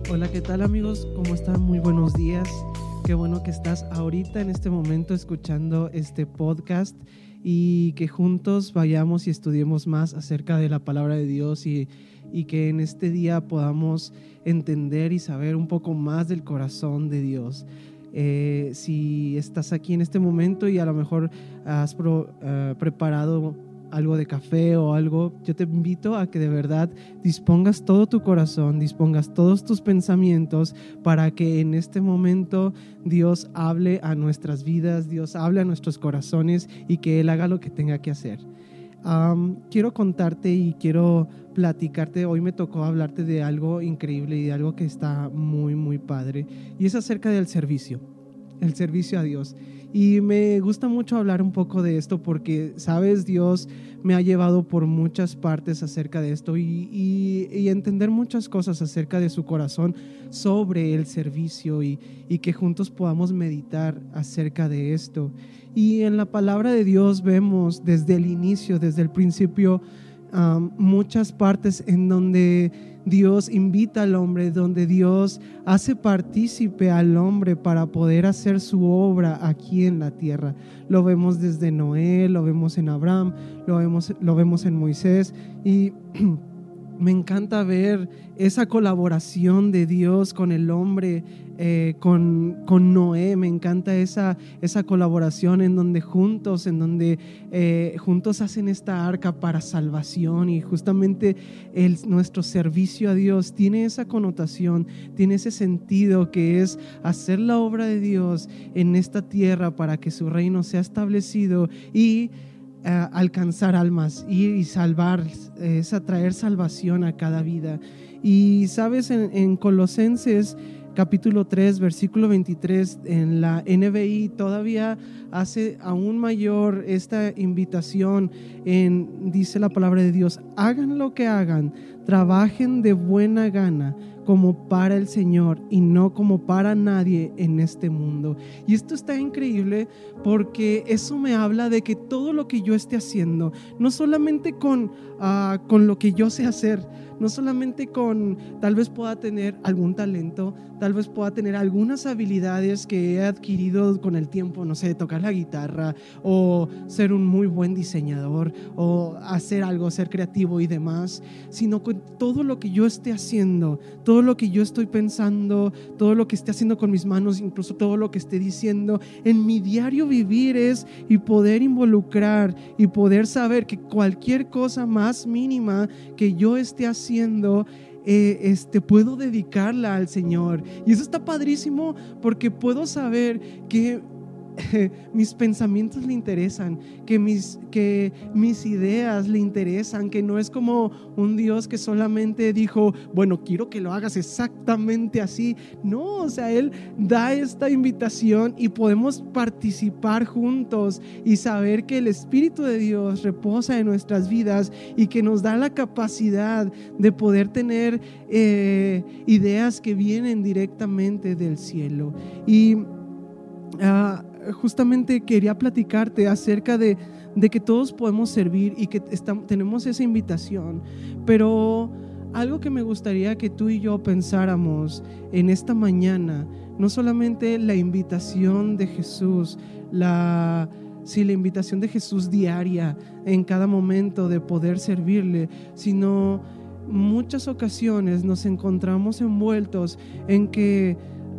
Hola, ¿qué tal amigos? ¿Cómo están? Muy buenos días. Qué bueno que estás ahorita en este momento escuchando este podcast y que juntos vayamos y estudiemos más acerca de la palabra de Dios y que en este día podamos entender y saber un poco más del corazón de Dios. Si estás aquí en este momento y a lo mejor has preparado algo de café o algo, yo te invito a que de verdad dispongas todo tu corazón, dispongas todos tus pensamientos para que en este momento Dios hable a nuestras vidas, Dios hable a nuestros corazones y que Él haga lo que tenga que hacer. Quiero contarte y quiero platicarte, hoy me tocó hablarte de algo increíble y de algo que está muy, muy padre, y es acerca del servicio, el servicio a Dios. Y me gusta mucho hablar un poco de esto porque, sabes, Dios me ha llevado por muchas partes acerca de esto y entender muchas cosas acerca de su corazón sobre el servicio y que juntos podamos meditar acerca de esto. Y en la palabra de Dios vemos desde el inicio, desde el principio, muchas partes en donde Dios invita al hombre, donde Dios hace partícipe al hombre para poder hacer su obra aquí en la tierra. Lo vemos desde Noé, lo vemos en Abraham, lo vemos en Moisés y me encanta ver esa colaboración de Dios con el hombre, con Noé. Me encanta esa colaboración en donde juntos hacen esta arca para salvación, y justamente nuestro servicio a Dios tiene esa connotación, tiene ese sentido que es hacer la obra de Dios en esta tierra para que su reino sea establecido y alcanzar almas y salvar, es traer salvación a cada vida. Y sabes, en Colosenses capítulo 3 versículo 23 en la NBI todavía hace aún mayor esta invitación. Dice la palabra de Dios: hagan lo que hagan, trabajen de buena gana como para el Señor y no como para nadie en este mundo. Y esto está increíble porque eso me habla de que todo lo que yo esté haciendo, no solamente con lo que yo sé hacer, no solamente tal vez pueda tener algún talento, tal vez pueda tener algunas habilidades que he adquirido con el tiempo, no sé, tocar la guitarra o ser un muy buen diseñador o hacer algo, ser creativo y demás, sino con todo lo que yo esté haciendo, todo lo que yo estoy pensando, todo lo que esté haciendo con mis manos, incluso todo lo que esté diciendo en mi diario vivir, y poder involucrar y poder saber que cualquier cosa más mínima que yo esté haciendo, puedo dedicarla al Señor. Y eso está padrísimo porque puedo saber que mis pensamientos le interesan, que mis ideas le interesan, que no es como un Dios que solamente dijo, bueno, quiero que lo hagas exactamente así. No, o sea, Él da esta invitación y podemos participar juntos y saber que el Espíritu de Dios reposa en nuestras vidas y que nos da la capacidad de poder tener ideas que vienen directamente del cielo. Y justamente quería platicarte acerca de que todos podemos servir y que tenemos esa invitación, pero algo que me gustaría que tú y yo pensáramos en esta mañana, no solamente la invitación de Jesús, la invitación de Jesús diaria en cada momento de poder servirle, sino muchas ocasiones nos encontramos envueltos en que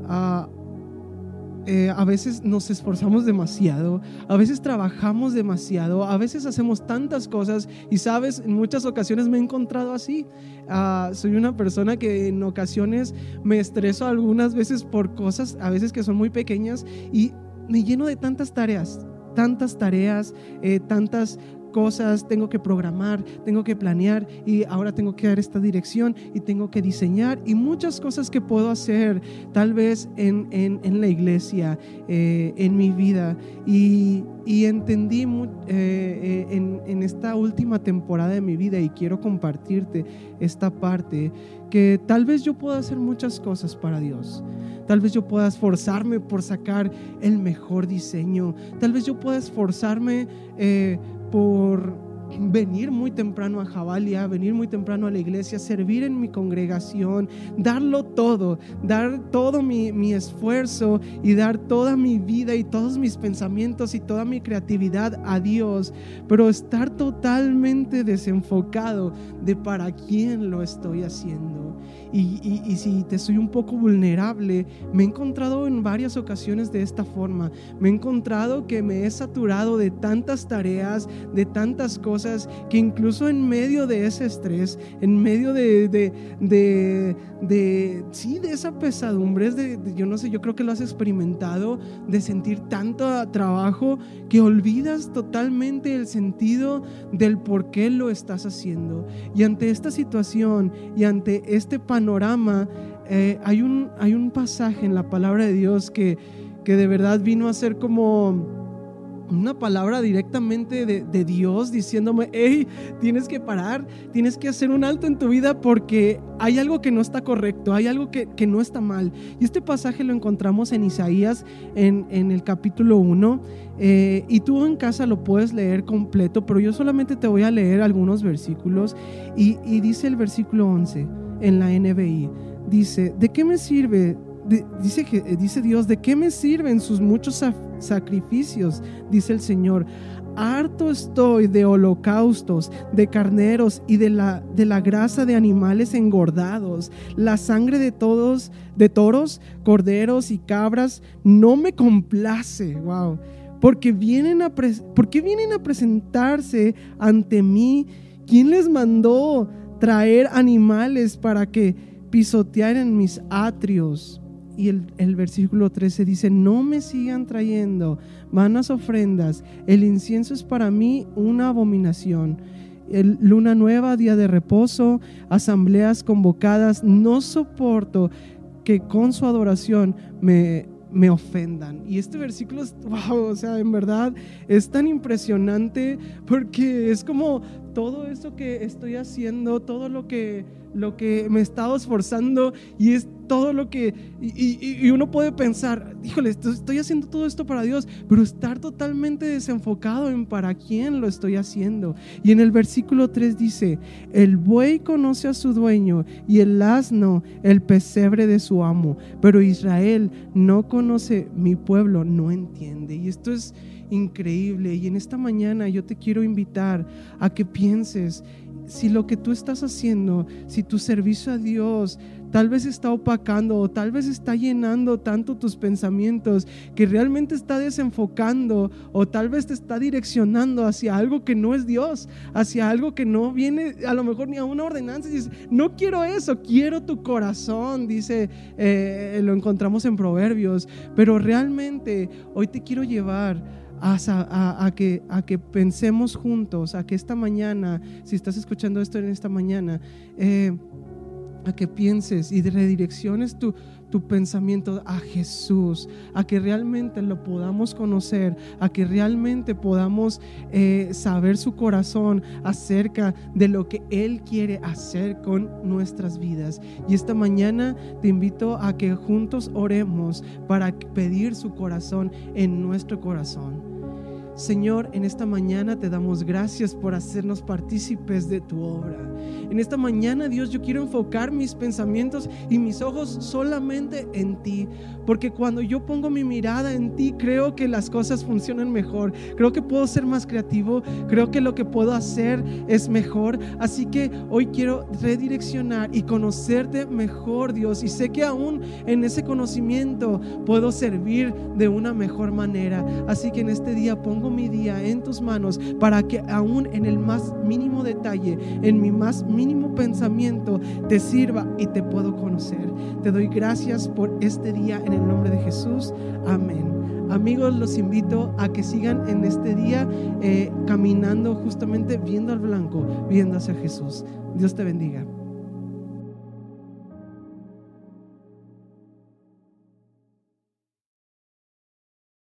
a veces nos esforzamos demasiado, a veces trabajamos demasiado, a veces hacemos tantas cosas y, sabes, en muchas ocasiones me he encontrado así. Soy una persona que en ocasiones me estreso algunas veces por cosas a veces que son muy pequeñas y me lleno de tantas tareas, tantas cosas, tengo que programar, tengo que planear y ahora tengo que dar esta dirección y tengo que diseñar y muchas cosas que puedo hacer tal vez en la iglesia, en mi vida, y entendí en esta última temporada de mi vida, y quiero compartirte esta parte, que tal vez yo pueda hacer muchas cosas para Dios. Tal vez yo pueda esforzarme por sacar el mejor diseño, tal vez yo pueda esforzarme por venir muy temprano a Jabalia, venir muy temprano a la iglesia, servir en mi congregación, darlo todo, dar todo mi esfuerzo y dar toda mi vida y todos mis pensamientos y toda mi creatividad a Dios, pero estar totalmente desenfocado de para quién lo estoy haciendo. Y si te soy un poco vulnerable, me he encontrado en varias ocasiones de esta forma. Me he encontrado que me he saturado de tantas tareas, de tantas cosas, que incluso en medio de ese estrés, en medio de esa pesadumbre, yo no sé, yo creo que lo has experimentado, de sentir tanto trabajo que olvidas totalmente el sentido del por qué lo estás haciendo. Y ante esta situación y ante este panorama, hay un pasaje en la palabra de Dios que de verdad vino a ser como una palabra directamente de Dios diciéndome: hey, tienes que parar, tienes que hacer un alto en tu vida porque hay algo que no está correcto, hay algo que no está mal. Y este pasaje lo encontramos en Isaías en el capítulo 1, y tú en casa lo puedes leer completo, pero yo solamente te voy a leer algunos versículos. Y dice el versículo 11 en la NBI, dice: ¿de qué me sirve? Dice Dios: ¿de qué me sirven sus muchos sacrificios? Dice el Señor: harto estoy de holocaustos, de carneros y de la grasa de animales engordados. La sangre de toros, corderos y cabras no me complace. Wow. ¿Por qué vienen a presentarse ante mí? ¿Quién les mandó traer animales para que pisotearan mis atrios? Y el versículo 13 dice: no me sigan trayendo vanas ofrendas, el incienso es para mí una abominación. Luna nueva, día de reposo, asambleas convocadas, no soporto que con su adoración me ofendan. Y este versículo es, wow, o sea, en verdad es tan impresionante, porque es como todo eso que estoy haciendo, todo lo que me he estado esforzando, y es todo lo que y uno puede pensar: híjole, estoy haciendo todo esto para Dios, pero estar totalmente desenfocado en para quién lo estoy haciendo. Y en el versículo 3 dice: el buey conoce a su dueño y el asno el pesebre de su amo, pero Israel no conoce, mi pueblo no entiende. Y esto es increíble. Y en esta mañana yo te quiero invitar a que pienses si lo que tú estás haciendo, si tu servicio a Dios tal vez está opacando o tal vez está llenando tanto tus pensamientos que realmente está desenfocando, o tal vez te está direccionando hacia algo que no es Dios, hacia algo que no viene a lo mejor ni a una ordenanza. Y dices: no quiero eso, quiero tu corazón, dice, lo encontramos en Proverbios. Pero realmente hoy te quiero llevar a que pensemos juntos, a que esta mañana, si estás escuchando esto en esta mañana, a que pienses y redirecciones tu pensamiento a Jesús, a que realmente lo podamos conocer, a que realmente podamos saber su corazón acerca de lo que Él quiere hacer con nuestras vidas. Y esta mañana te invito a que juntos oremos para pedir su corazón en nuestro corazón. Señor, en esta mañana te damos gracias por hacernos partícipes de tu obra. En esta mañana, Dios, yo quiero enfocar mis pensamientos y mis ojos solamente en ti, porque cuando yo pongo mi mirada en ti, creo que las cosas funcionan mejor, creo que puedo ser más creativo, creo que lo que puedo hacer es mejor. Así que hoy quiero redireccionar y conocerte mejor, Dios, y sé que aún en ese conocimiento puedo servir de una mejor manera. Así que en este día pongo mi día en tus manos, para que aún en el más mínimo detalle, en mi más mínimo pensamiento, te sirva y te puedo conocer. Te doy gracias por este día en el nombre de Jesús. Amén. Amigos, los invito a que sigan en este día caminando justamente viendo al blanco, viendo hacia Jesús. Dios te bendiga.